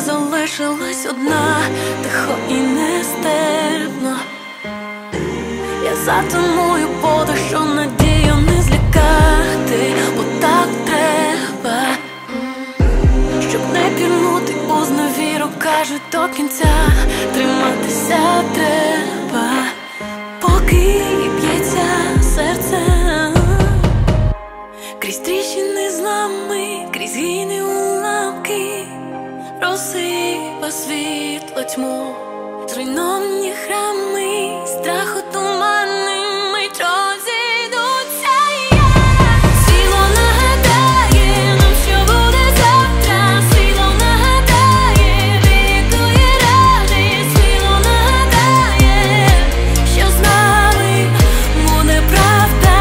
залишилась одна, тихо і нестерпно. Я затоную подих, що надію не злякати, бо так треба, щоб не пірнути у зневіру, кажуть, до кінця триматися треба, поки б'ється серце. Крізь тріщини злами, крізь гійні уламки розсипа світло тьму, зруйновані храми, страху тумани, мить розійдуться. Світло нагадає нам, що буде завтра, світло нагадає, врятує радість, світло нагадає, що з нами буде правда.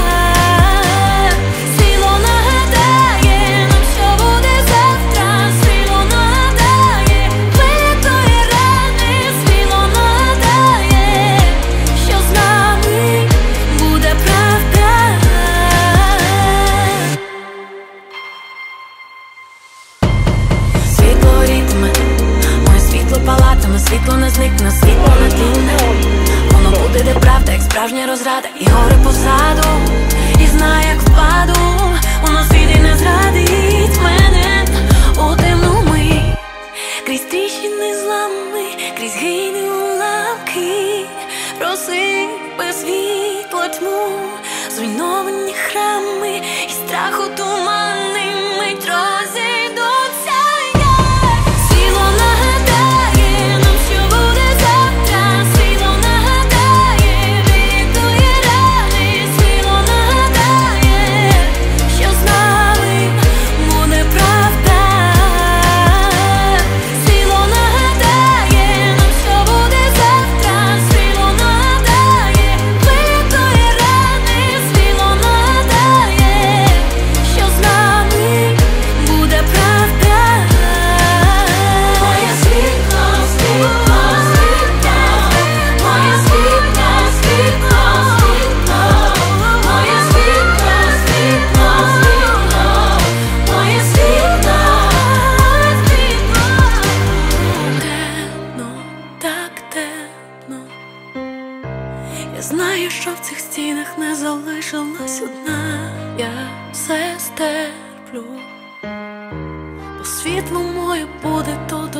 Світло нагадає нам, що буде завтра, світло нагадає, врятує радість, світло нагадає, що з нами буде правда. Світло рідме, моє світло палатиме, світло не зникне, світло не тліне. Воно буде, де правда, як справжня розрада, і горе позаду, і знає, як впаду, воно світ і не зрадить мене у темну мить. Крізь тріщини злами, крізь гійні уламки розсипе світло тьму, зруйновані храми і страху тумани, мить розійдуться. Світло нагадає нам, що буде завтра, світло нагадає, врятує радість, світло нагадає, що з нами буде правда. Світло нагадає нам, що буде завтра, світло нагадає, врятує радість, світло нагадає, що з нами буде правда. Моє світло, світло, світло, моє світло, світло, світло, моє світло, світло, світло, моє світло, світло. Темно, так темно. Я знаю, що в цих стінах не залишилась одна. Я все стерплю, бо світло моє буде тут